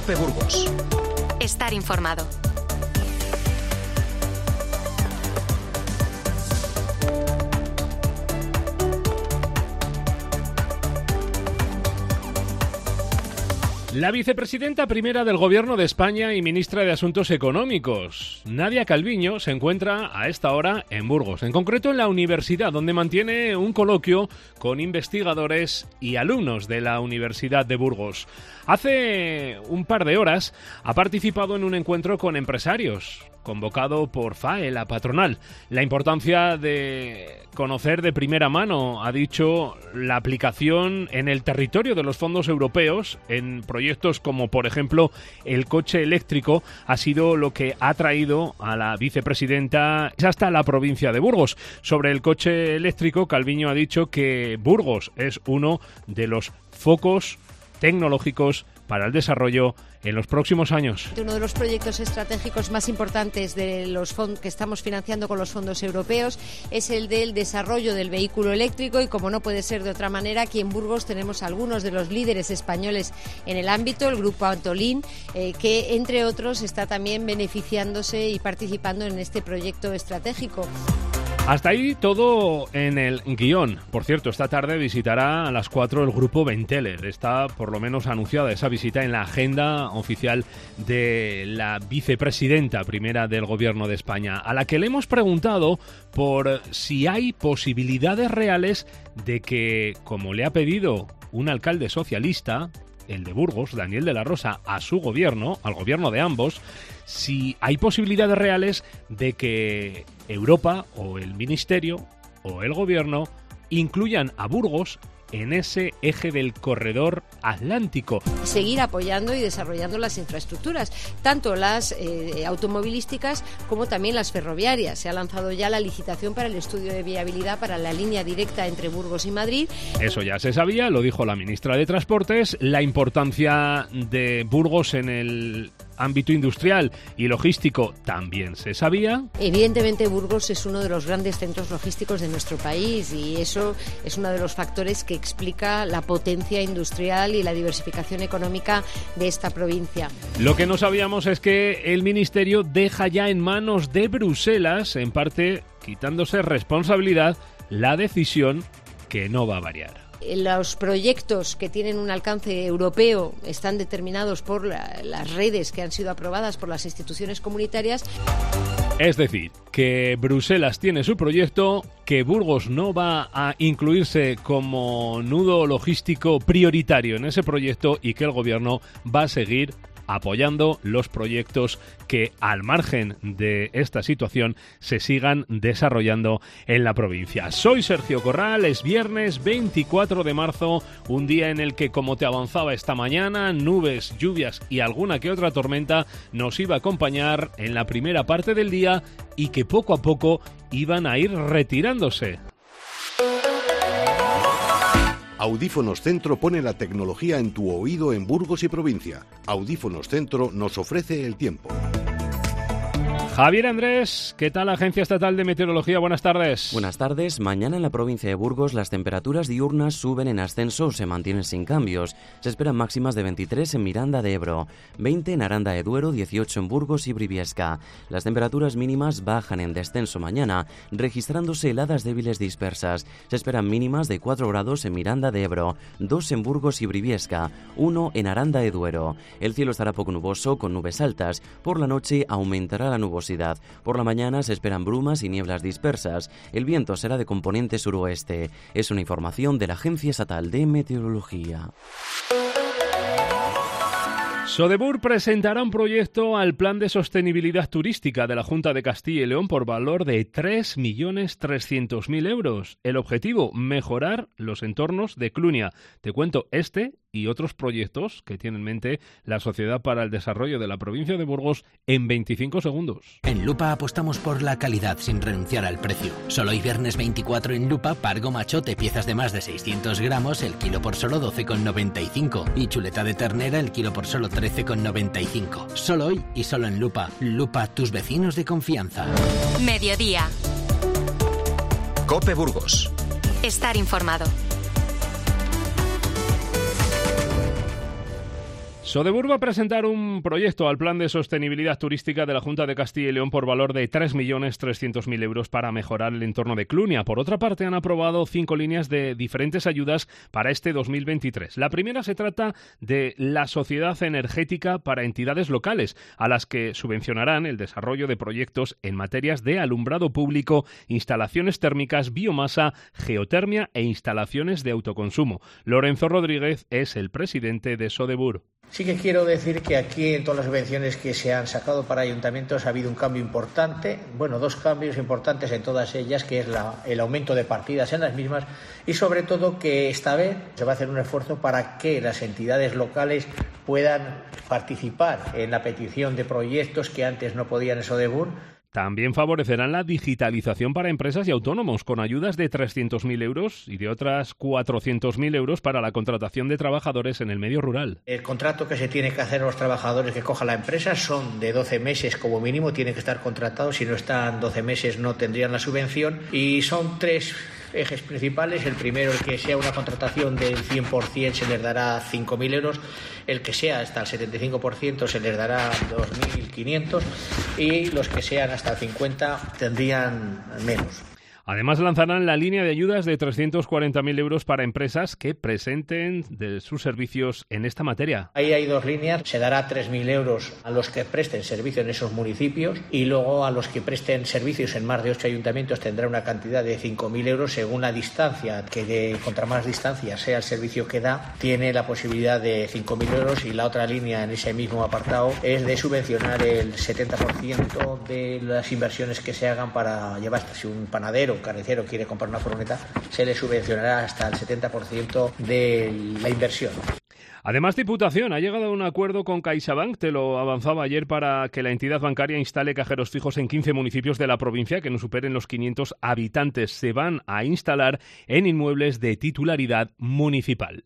COPE Burgos. Estar informado. La vicepresidenta primera del Gobierno de España y ministra de Asuntos Económicos, Nadia Calviño, se encuentra a esta hora en Burgos, en concreto en la universidad, donde mantiene un coloquio con investigadores y alumnos de la Universidad de Burgos. Hace un par de horas ha participado en un encuentro con empresarios, convocado por FAE, la patronal. La importancia de conocer de primera mano, ha dicho, la aplicación en el territorio de los fondos europeos en proyectos como, por ejemplo, el coche eléctrico, ha sido lo que ha traído a la vicepresidenta hasta la provincia de Burgos. Sobre el coche eléctrico, Calviño ha dicho que Burgos es uno de los focos tecnológicos para el desarrollo en los próximos años. Uno de los proyectos estratégicos más importantes de los fondos que estamos financiando con los fondos europeos es el del desarrollo del vehículo eléctrico, y como no puede ser de otra manera, aquí en Burgos tenemos algunos de los líderes españoles en el ámbito, el grupo Antolín, que entre otros está también beneficiándose y participando en este proyecto estratégico. Hasta ahí todo en el guión. Por cierto, esta tarde visitará a las 4 el grupo Benteler. Está por lo menos anunciada esa visita en la agenda oficial de la vicepresidenta primera del Gobierno de España, a la que le hemos preguntado por si hay posibilidades reales de que, como le ha pedido un alcalde socialista, el de Burgos, Daniel de la Rosa, a su gobierno, al gobierno de ambos, si hay posibilidades reales de que Europa o el Ministerio o el Gobierno incluyan a Burgos en ese eje del corredor atlántico. Seguir apoyando y desarrollando las infraestructuras, tanto las automovilísticas como también las ferroviarias. Se ha lanzado ya la licitación para el estudio de viabilidad para la línea directa entre Burgos y Madrid. Eso ya se sabía, lo dijo la ministra de Transportes. La importancia de Burgos en el ámbito industrial y logístico también se sabía. Evidentemente Burgos es uno de los grandes centros logísticos de nuestro país, y eso es uno de los factores que explica la potencia industrial y la diversificación económica de esta provincia. Lo que no sabíamos es que el Ministerio deja ya en manos de Bruselas, en parte quitándose responsabilidad, la decisión que no va a variar. Los proyectos que tienen un alcance europeo están determinados por las redes que han sido aprobadas por las instituciones comunitarias. Es decir, que Bruselas tiene su proyecto, que Burgos no va a incluirse como nudo logístico prioritario en ese proyecto, y que el Gobierno va a seguir apoyando los proyectos que, al margen de esta situación, se sigan desarrollando en la provincia. Soy Sergio Corral, es viernes 24 de marzo, un día en el que, como te avanzaba esta mañana, nubes, lluvias y alguna que otra tormenta nos iba a acompañar en la primera parte del día, y que poco a poco iban a ir retirándose. Audífonos Centro pone la tecnología en tu oído en Burgos y provincia. Audífonos Centro nos ofrece el tiempo. Javier Andrés, ¿qué tal, Agencia Estatal de Meteorología? Buenas tardes. Buenas tardes. Mañana en la provincia de Burgos las temperaturas diurnas suben en ascenso o se mantienen sin cambios. Se esperan máximas de 23 en Miranda de Ebro, 20 en Aranda de Duero, 18 en Burgos y Briviesca. Las temperaturas mínimas bajan en descenso mañana, registrándose heladas débiles dispersas. Se esperan mínimas de 4 grados en Miranda de Ebro, 2 en Burgos y Briviesca, 1 en Aranda de Duero. El cielo estará poco nuboso con nubes altas. Por la noche aumentará la nubosidad. Por la mañana se esperan brumas y nieblas dispersas. El viento será de componente suroeste. Es una información de la Agencia Estatal de Meteorología. Sodebur presentará un proyecto al Plan de Sostenibilidad Turística de la Junta de Castilla y León por valor de 3.300.000 euros. El objetivo, mejorar los entornos de Clunia. Te cuento este y otros proyectos que tiene en mente la Sociedad para el Desarrollo de la Provincia de Burgos en 25 segundos. En Lupa apostamos por la calidad sin renunciar al precio. Solo hoy viernes 24 en Lupa, pargo machote, piezas de más de 600 gramos, el kilo por solo 12,95. Y chuleta de ternera, el kilo por solo 13,95. Solo hoy y solo en Lupa. Lupa, tus vecinos de confianza. Mediodía. COPE Burgos. Estar informado. Sodebur va a presentar un proyecto al Plan de Sostenibilidad Turística de la Junta de Castilla y León por valor de 3.300.000 euros para mejorar el entorno de Clunia. Por otra parte, han aprobado 5 líneas de diferentes ayudas para este 2023. La primera se trata de la Sociedad Energética para entidades locales, a las que subvencionarán el desarrollo de proyectos en materias de alumbrado público, instalaciones térmicas, biomasa, geotermia e instalaciones de autoconsumo. Lorenzo Rodríguez es el presidente de Sodebur. Sí que quiero decir que aquí en todas las subvenciones que se han sacado para ayuntamientos ha habido un cambio importante, dos cambios importantes en todas ellas, que es el aumento de partidas en las mismas y sobre todo que esta vez se va a hacer un esfuerzo para que las entidades locales puedan participar en la petición de proyectos que antes no podían en Sodebur. También favorecerán la digitalización para empresas y autónomos, con ayudas de 300.000 euros y de otras 400.000 euros para la contratación de trabajadores en el medio rural. El contrato que se tiene que hacer a los trabajadores que coja la empresa son de 12 meses como mínimo, tienen que estar contratados, si no están 12 meses no tendrían la subvención y son 3 ejes principales. El primero, el que sea una contratación del 100% se les dará 5.000 euros, el que sea hasta el 75% se les dará 2.500 y los que sean hasta el 50% tendrían menos. Además, lanzarán la línea de ayudas de 340.000 euros para empresas que presenten de sus servicios en esta materia. Ahí hay 2 líneas. Se dará 3.000 euros a los que presten servicio en esos municipios y luego a los que presten servicios en más de 8 ayuntamientos tendrá una cantidad de 5.000 euros según la distancia, que contra más distancia sea el servicio que da, tiene la posibilidad de 5.000 euros y la otra línea en ese mismo apartado es de subvencionar el 70% de las inversiones que se hagan para llevar, si un panadero carnicero quiere comprar una furgoneta, se le subvencionará hasta el 70% de la inversión. Además, Diputación ha llegado a un acuerdo con CaixaBank, te lo avanzaba ayer, para que la entidad bancaria instale cajeros fijos en 15 municipios de la provincia que no superen los 500 habitantes. Se van a instalar en inmuebles de titularidad municipal.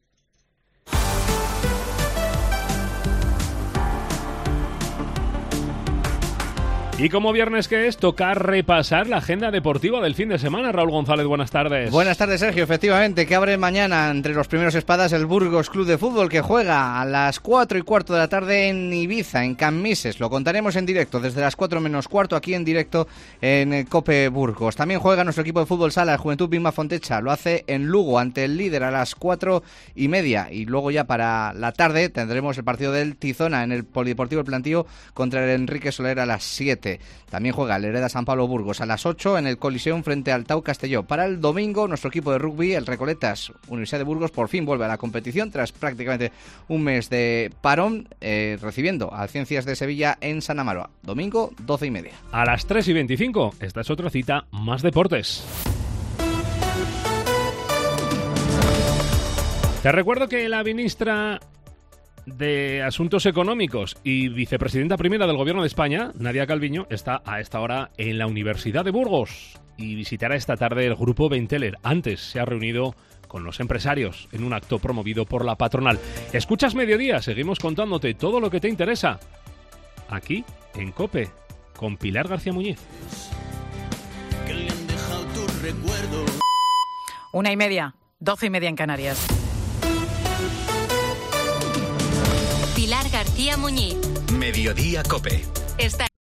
Y como viernes que es, toca repasar la agenda deportiva del fin de semana. Raúl González, buenas tardes. Buenas tardes, Sergio. Efectivamente, que abre mañana entre los primeros espadas el Burgos Club de Fútbol, que juega a las 4:15 de la tarde en Ibiza, en Cammises. Lo contaremos en directo desde las 4 menos cuarto, aquí en directo en COPE Burgos. También juega nuestro equipo de fútbol sala, el Juventud Vilma Fontecha. Lo hace en Lugo, ante el líder, a las 4:30. Y luego ya para la tarde tendremos el partido del Tizona en el Polideportivo El Plantío contra el Enrique Soler a las 7. También juega el Hereda San Pablo Burgos a las 8 en el Coliseum frente al Tau Castelló. Para el domingo, nuestro equipo de rugby, el Recoletas Universidad de Burgos, por fin vuelve a la competición tras prácticamente un mes de parón, recibiendo al Ciencias de Sevilla en San Amaro. Domingo, 12:30. A las 3:25, esta es otra cita, más deportes. Te recuerdo que la ministra de Asuntos Económicos y vicepresidenta primera del Gobierno de España, Nadia Calviño, está a esta hora en la Universidad de Burgos y visitará esta tarde el grupo Benteler. Antes se ha reunido con los empresarios en un acto promovido por la patronal. Escuchas Mediodía, seguimos contándote todo lo que te interesa aquí en COPE con Pilar García Muñiz. 1:30, 12:30 en Canarias. Pilar García Muñiz. Mediodía COPE. Está